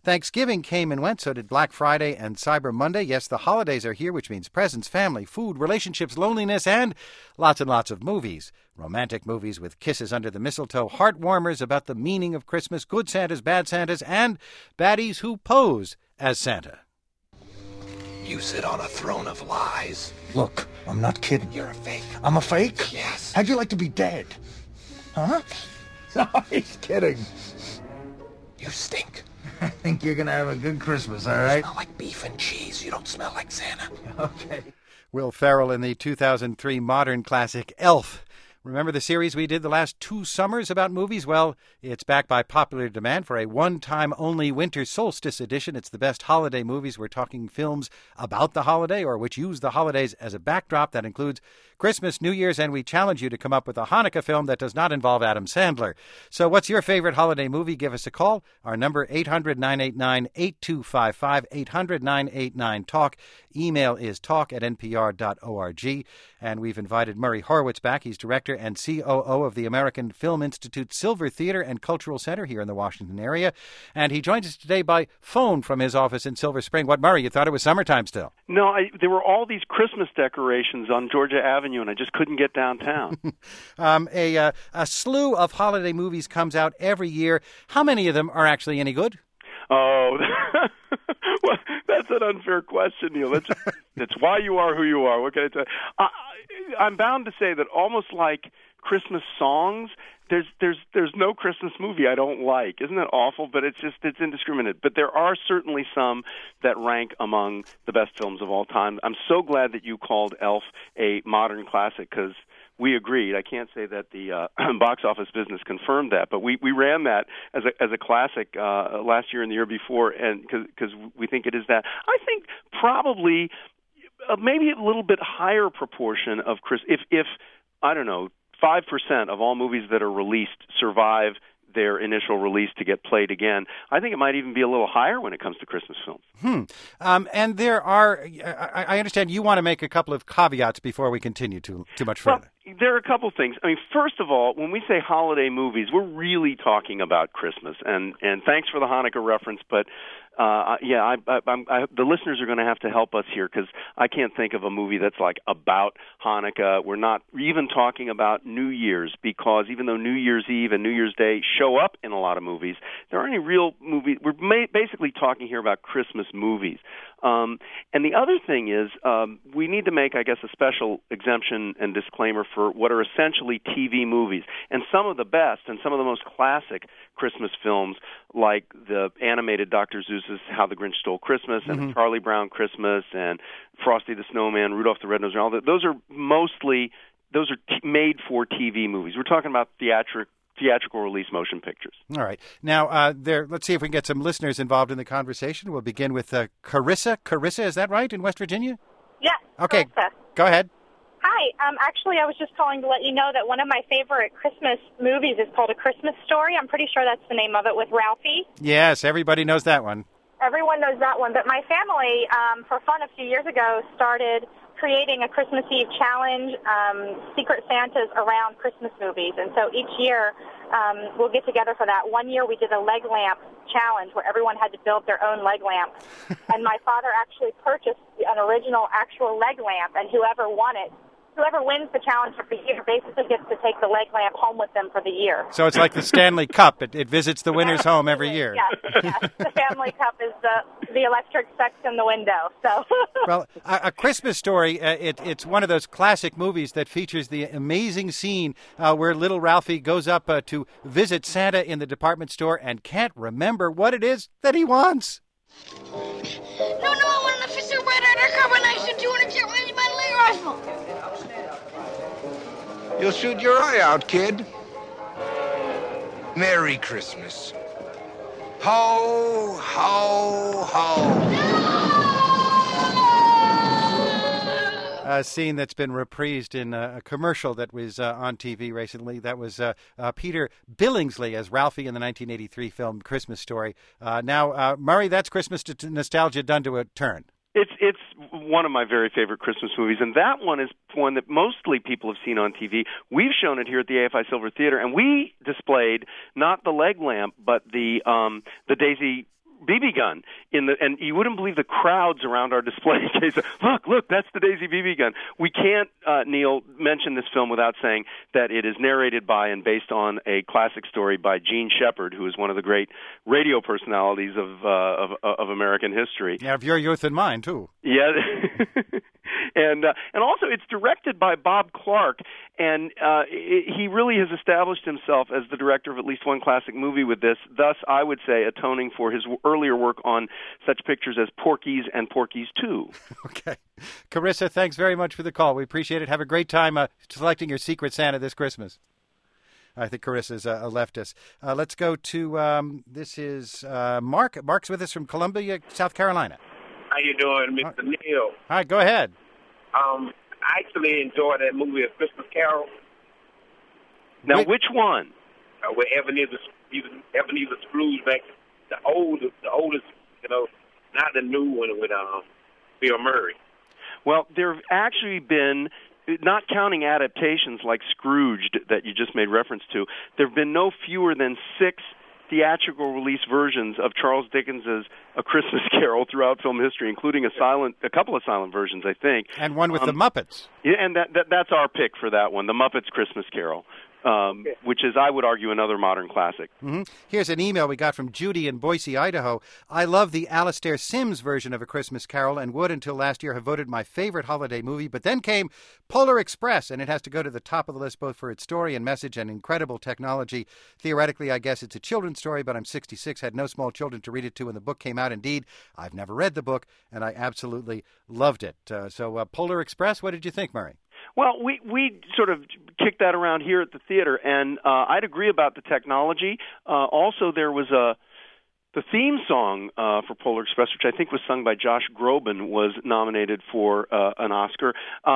Thanksgiving came and went, so did Black Friday and Cyber Monday. Yes, the holidays are here, which means presents, family, food, relationships, loneliness, and lots of movies. Romantic movies with kisses under the mistletoe, heart-warmers about the meaning of Christmas, good Santas, bad Santas, and baddies who pose as Santa. You sit on a throne of lies. Look, I'm not kidding. You're a fake. I'm a fake? Yes. How'd you like to be dead? Huh? No, he's kidding. You stink. I think you're gonna have a good Christmas, all right? You smell like beef and cheese. You don't smell like Santa. Okay. Will Ferrell in the 2003 modern classic Elf. Remember the series we did the last 2 summers about movies? Well, it's back by popular demand for a one-time-only winter solstice edition. It's the best holiday movies. We're talking films about the holiday or which use the holidays as a backdrop. That includes Christmas, New Year's, and we challenge you to come up with a Hanukkah film that does not involve Adam Sandler. So what's your favorite holiday movie? Give us a call. Our number, 800-989-8255, 800-989-TALK. Email is talk@npr.org. And we've invited Murray Horowitz back. He's director and COO of the American Film Institute Silver Theater and Cultural Center here in the Washington area. And he joins us today by phone from his office in Silver Spring. What, Murray, you thought it was summertime still? No, there were all these Christmas decorations on Georgia Avenue, and I just couldn't get downtown. A slew of holiday movies comes out every year. How many of them are actually any good? Oh, well, that's an unfair question, Neil. It's why you are who you are. What can I tell you? I'm bound to say that almost like Christmas songs, there's no Christmas movie I don't like. Isn't that awful? But it's indiscriminate. But there are certainly some that rank among the best films of all time. I'm so glad that you called Elf a modern classic because we agreed. I can't say that the box office business confirmed that, but we ran that as a classic last year and the year before, and because we think it is that. I think probably maybe a little bit higher proportion of if I don't know, 5% of all movies that are released survive their initial release to get played again. I think it might even be a little higher when it comes to Christmas films. And there are, I understand you want to make a couple of caveats before we continue too much further. Well, there are a couple things. I mean, first of all, when we say holiday movies, we're really talking about Christmas. And thanks for the Hanukkah reference, but the listeners are going to have to help us here because I can't think of a movie that's like about Hanukkah. We're not even talking about New Year's because even though New Year's Eve and New Year's Day show up in a lot of movies, there aren't any real movies. We're basically talking here about Christmas movies. And the other thing is we need to make, I guess, a special exemption and disclaimer for what are essentially TV movies. And some of the best and some of the most classic Christmas films, like the animated Dr. Seuss's How the Grinch Stole Christmas and Charlie Brown Christmas and Frosty the Snowman, Rudolph the Red-Nosed Reindeer, those are made for TV movies. We're talking about theatrical release motion pictures. All right. Now, let's see if we can get some listeners involved in the conversation. We'll begin with Carissa. Carissa, is that right, in West Virginia? Yes. Okay. Carissa. Go ahead. Hi. Actually, I was just calling to let you know that one of my favorite Christmas movies is called A Christmas Story. I'm pretty sure that's the name of it, with Ralphie. Yes, everybody knows that one. Everyone knows that one. But my family, for fun a few years ago, started creating a Christmas Eve challenge, Secret Santas around Christmas movies. And so each year we'll get together for that. One year we did a leg lamp challenge where everyone had to build their own leg lamp. And my father actually purchased an original actual leg lamp, and whoever wins the challenge for the year basically gets to take the leg lamp home with them for the year. So it's like the Stanley Cup. It visits the winner's home every year. Yes. The Stanley Cup is the electric sex in the window. So. Well, A Christmas Story, it's one of those classic movies that features the amazing scene where little Ralphie goes up to visit Santa in the department store and can't remember what it is that he wants. No, I want an officer red undercover knife and 200 jet range battle rifle. You'll shoot your eye out, kid. Merry Christmas. Ho, ho, ho. A scene that's been reprised in a commercial that was on TV recently. That was Peter Billingsley as Ralphie in the 1983 film Christmas Story. Now, Murray, that's Christmas nostalgia done to a turn. It's one of my very favorite Christmas movies, and that one is one that mostly people have seen on TV. We've shown it here at the AFI Silver Theater, and we displayed not the leg lamp, but the Daisy BB gun and you wouldn't believe the crowds around our display case. Look, that's the Daisy BB gun. We can't, Neil, mention this film without saying that it is narrated by and based on a classic story by Gene Shepard, who is one of the great radio personalities of American history. Yeah, of your youth and mine too. Yeah. And also it's directed by Bob Clark, and he really has established himself as the director of at least one classic movie with this, thus I would say atoning for his earlier work on such pictures as Porky's and Porky's 2. Okay. Carissa, thanks very much for the call. We appreciate it. Have a great time selecting your Secret Santa this Christmas. I think Carissa's left us. Let's go to, this is Mark. Mark's with us from Columbia, South Carolina. How you doing, Mr. Neil? Hi, go ahead. I actually enjoyed that movie, A Christmas Carol. Now, which one? With Ebenezer Scrooge, back the oldest, not the new one with Bill Murray. Well, there have actually been, not counting adaptations like Scrooged that you just made reference to, there have been no fewer than 6 theatrical release versions of Charles Dickens's A Christmas Carol throughout film history, including a couple of silent versions, I think. And one with the Muppets. Yeah, and that's our pick for that one, the Muppets Christmas Carol. Which is, I would argue, another modern classic. Mm-hmm. Here's an email we got from Judy in Boise, Idaho. I love the Alastair Sims version of A Christmas Carol and would, until last year, have voted my favorite holiday movie. But then came Polar Express, and it has to go to the top of the list both for its story and message and incredible technology. Theoretically, I guess it's a children's story, but I'm 66, had no small children to read it to when the book came out. Indeed, I've never read the book, and I absolutely loved it. So Polar Express, what did you think, Murray? Well, we sort of kicked that around here at the theater, and I'd agree about the technology. Also, there was the theme song for Polar Express, which I think was sung by Josh Groban, was nominated for an Oscar.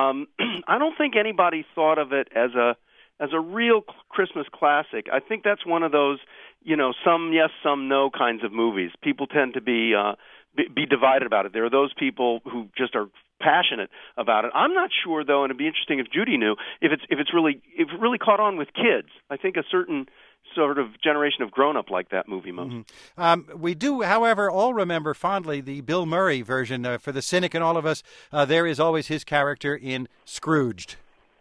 I don't think anybody thought of it as a real Christmas classic. I think that's one of those, some yes, some no kinds of movies. People tend to be divided about it. There are those people who just are passionate about it. I'm not sure, though, and it'd be interesting if Judy knew, if it really caught on with kids. I think a certain sort of generation of grown-up like that movie most. Mm-hmm. We do, however, all remember fondly the Bill Murray version. For the cynic in all of us, there is always his character in Scrooged.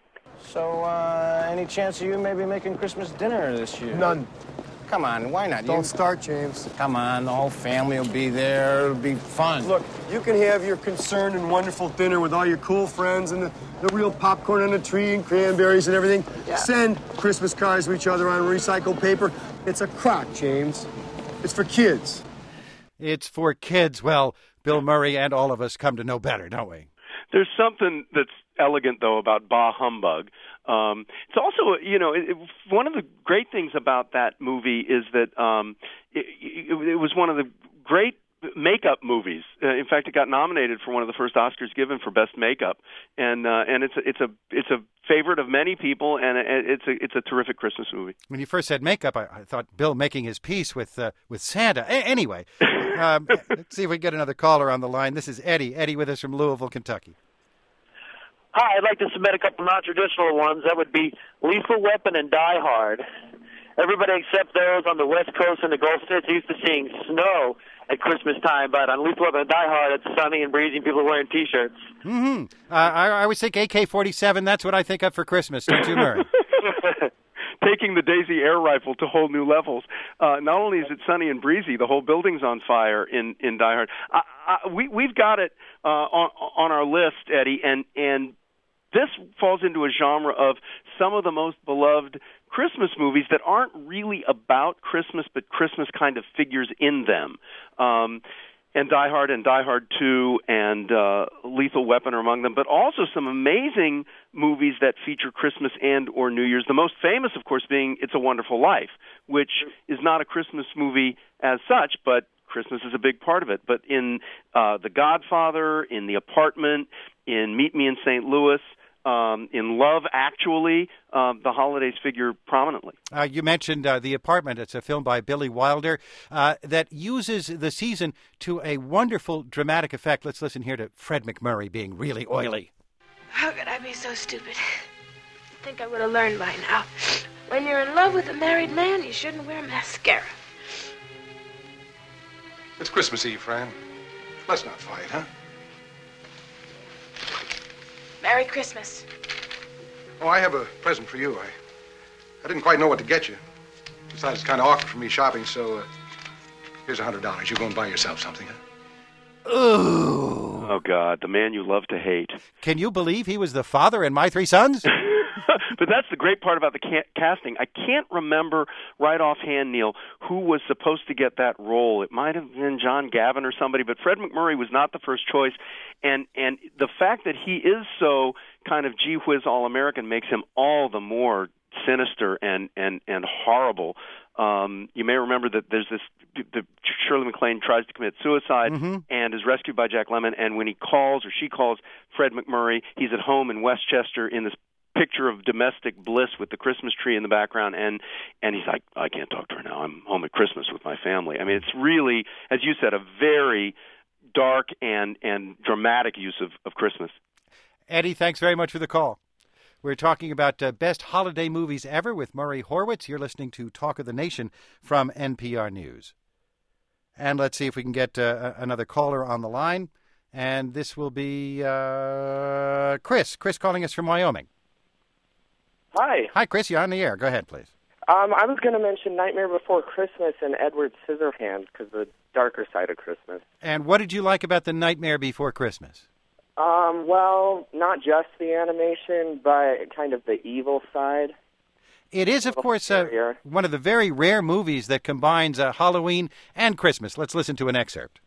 So, any chance of you maybe making Christmas dinner this year? None. Come on, why not? Don't start, James. Come on, the whole family will be there. It'll be fun. Look, you can have your concerned and wonderful dinner with all your cool friends and the real popcorn on the tree and cranberries and everything. Yeah. Send Christmas cards to each other on recycled paper. It's a crock, James. It's for kids. It's for kids. Well, Bill Murray and all of us come to know better, don't we? There's something that's elegant, though, about Bah Humbug. It's also, one of the great things about that movie is that it was one of the great makeup movies. In fact, it got nominated for one of the first Oscars given for best makeup, and it's a favorite of many people, and it's a terrific Christmas movie. When you first said makeup, I thought Bill making his peace with Santa. Anyway, let's see if we get another caller on the line. This is Eddie. Eddie with us from Louisville, Kentucky. Hi, I'd like to submit a couple non-traditional ones. That would be Lethal Weapon and Die Hard. Everybody except those on the West Coast and the Gulf States are used to seeing snow at Christmas time, but on Lethal Weapon and Die Hard, it's sunny and breezy and people are wearing T-shirts. Mm-hmm. I always think AK-47, that's what I think of for Christmas, don't you, Murray? Taking the Daisy air rifle to whole new levels. Not only is it sunny and breezy, the whole building's on fire in Die Hard. We've got it on our list, Eddie, and this falls into a genre of some of the most beloved Christmas movies that aren't really about Christmas, but Christmas kind of figures in them. And Die Hard and Die Hard 2 and Lethal Weapon are among them, but also some amazing movies that feature Christmas and or New Year's. The most famous, of course, being It's a Wonderful Life, which is not a Christmas movie as such, but Christmas is a big part of it. But in The Godfather, in The Apartment, in Meet Me in St. Louis, in Love, Actually, the holidays figure prominently. You mentioned The Apartment. It's a film by Billy Wilder that uses the season to a wonderful dramatic effect. Let's listen here to Fred McMurray being really oily. How could I be so stupid? I think I would have learned by now. When you're in love with a married man, you shouldn't wear mascara. It's Christmas Eve, Fran. Let's not fight, huh? Merry Christmas. Oh, I have a present for you. I didn't quite know what to get you. Besides, it's kind of awkward for me shopping, so here's $100. You go and buy yourself something, huh? Ooh. Oh, God, the man you love to hate. Can you believe he was the father in My Three Sons? But that's the great part about the casting. I can't remember right offhand, Neil, who was supposed to get that role. It might have been John Gavin or somebody, but Fred MacMurray was not the first choice. And the fact that he is so kind of gee whiz all-American makes him all the more sinister and horrible. You may remember that there's the Shirley MacLaine tries to commit suicide and is rescued by Jack Lemmon, and when he calls, or she calls Fred MacMurray, he's at home in Westchester in this picture of domestic bliss with the Christmas tree in the background, and he's like, I can't talk to her now. I'm home at Christmas with my family. I mean, it's really, as you said, a very dark and dramatic use of Christmas. Eddie, thanks very much for the call. We're talking about best holiday movies ever with Murray Horwitz. You're listening to Talk of the Nation from NPR News. And let's see if we can get another caller on the line. And this will be Chris. Chris calling us from Wyoming. Hi. Hi, Chris. You're on the air. Go ahead, please. I was going to mention Nightmare Before Christmas and Edward Scissorhands because the darker side of Christmas. And what did you like about The Nightmare Before Christmas? Well, not just the animation, but kind of the evil side. It is, of course, one of the very rare movies that combines Halloween and Christmas. Let's listen to an excerpt.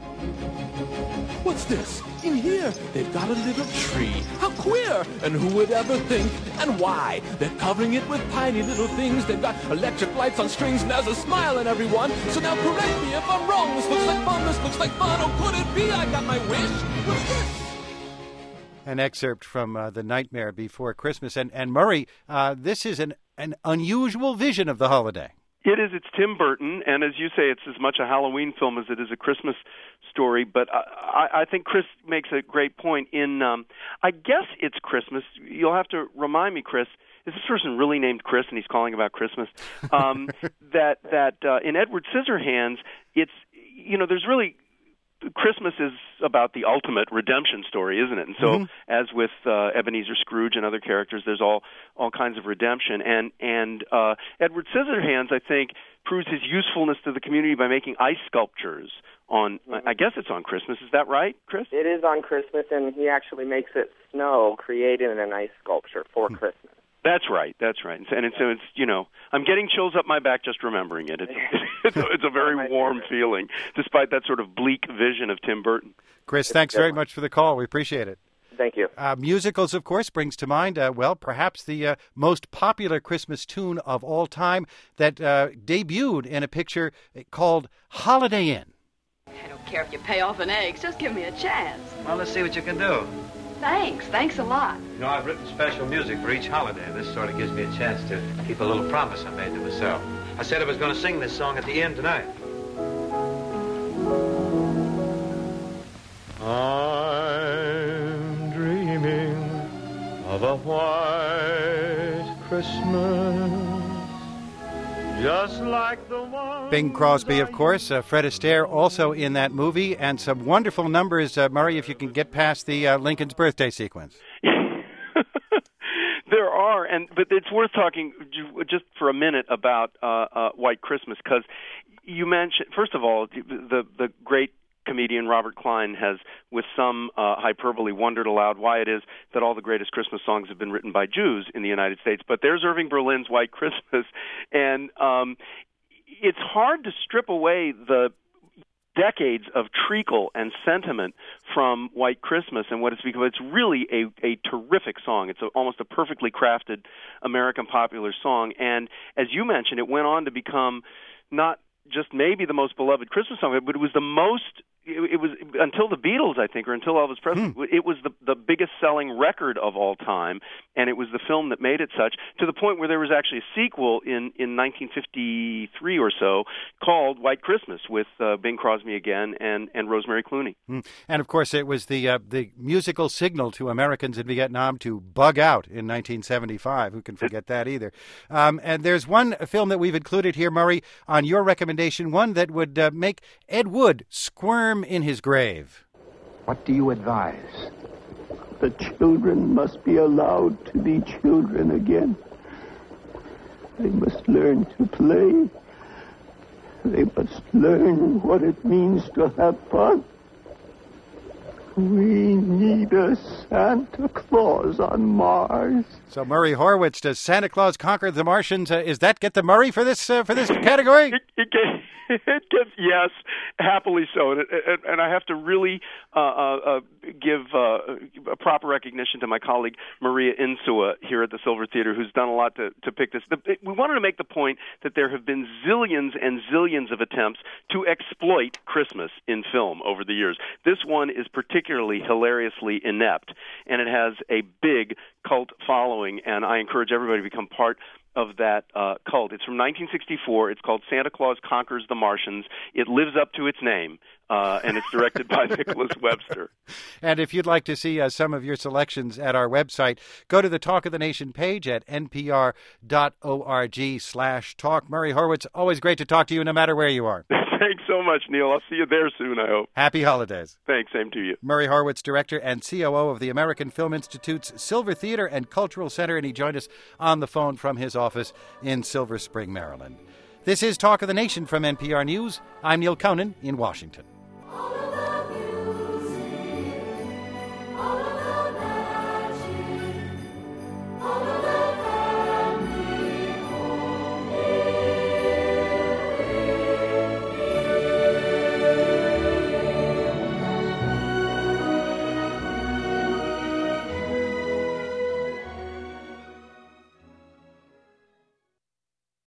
What's this? In here, they've got a little tree. How queer! And who would ever think? And why? They're covering it with tiny little things. They've got electric lights on strings, and there's a smile in everyone. So now correct me if I'm wrong. This looks like fun. This looks like fun. Oh, could it be? I got my wish. What's this? An excerpt from The Nightmare Before Christmas. And Murray, this is an unusual vision of the holiday. It is. It's Tim Burton, and as you say, it's as much a Halloween film as it is a Christmas story. But I think Chris makes a great point. I guess it's Christmas. You'll have to remind me, Chris. Is this person really named Chris, and he's calling about Christmas? That in Edward Scissorhands, it's there's really. Christmas is about the ultimate redemption story, isn't it? And so, as with Ebenezer Scrooge and other characters, there's all kinds of redemption. And Edward Scissorhands, I think, proves his usefulness to the community by making ice sculptures on. I guess it's on Christmas. Is that right, Chris? It is on Christmas, and he actually makes it snow, creating an ice sculpture for Christmas. That's right. And so it's I'm getting chills up my back just remembering it. It's a very warm feeling, despite that sort of bleak vision of Tim Burton. Chris, thanks very much for the call. We appreciate it. Thank you. Musicals, of course, brings to mind, perhaps the most popular Christmas tune of all time that debuted in a picture called Holiday Inn. I don't care if you pay off in eggs. Just give me a chance. Well, let's see what you can do. Thanks a lot. You know, I've written special music for each holiday. This sort of gives me a chance to keep a little promise I made to myself. I said I was going to sing this song at the end tonight. I'm dreaming of a white Christmas, just like the one... Bing Crosby, of course. Fred Astaire also in that movie. And some wonderful numbers, Murray, if you can get past the Lincoln's birthday sequence. There are, but it's worth talking just for a minute about White Christmas, because you mentioned, first of all, the great comedian Robert Klein has, with some hyperbole, wondered aloud why it is that all the greatest Christmas songs have been written by Jews in the United States. But there's Irving Berlin's White Christmas, and it's hard to strip away the decades of treacle and sentiment from White Christmas and what it's become. It's really a terrific song. It's almost a perfectly crafted American popular song. And as you mentioned, it went on to become not just maybe the most beloved Christmas song, but it was the most it was until the Beatles, I think, or until Elvis Presley. It was the biggest selling record of all time, and it was the film that made it such, to the point where there was actually a sequel in 1953 or so called White Christmas with Bing Crosby again and Rosemary Clooney. And of course, it was the musical signal to Americans in Vietnam to bug out in 1975. Who can forget that either? And there's one film that we've included here, Murray, on your recommendation, one that would make Ed Wood squirm in his grave. What do you advise? The children must be allowed to be children again. They must learn to play. They must learn what it means to have fun. We need a Santa Claus on Mars. So, Murray Horwitz, does Santa Claus conquer the Martians? Is that get the Murray for this category? It gets, yes, happily so, and I have to really give a proper recognition to my colleague Maria Insua here at the Silver Theater, who's done a lot to pick this. We wanted to make the point that there have been zillions and zillions of attempts to exploit Christmas in film over the years. This one is particularly hilariously inept, and it has a big cult following, and I encourage everybody to become part of that cult. It's from 1964. It's called Santa Claus Conquers the Martians. It lives up to its name, and it's directed by Nicholas Webster. And if you'd like to see some of your selections at our website, go to the Talk of the Nation page at npr.org/talk. Murray Horwitz, always great to talk to you no matter where you are. Thanks so much, Neil. I'll see you there soon, I hope. Happy holidays. Thanks, same to you. Murray Horwitz, director and COO of the American Film Institute's Silver Theater and Cultural Center, and he joined us on the phone from his office in Silver Spring, Maryland. This is Talk of the Nation from NPR News. I'm Neil Conan in Washington.